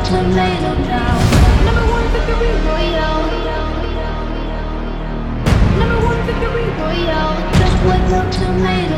tomato now. Number one victory royale. Number one victory royale. Just with no tomato.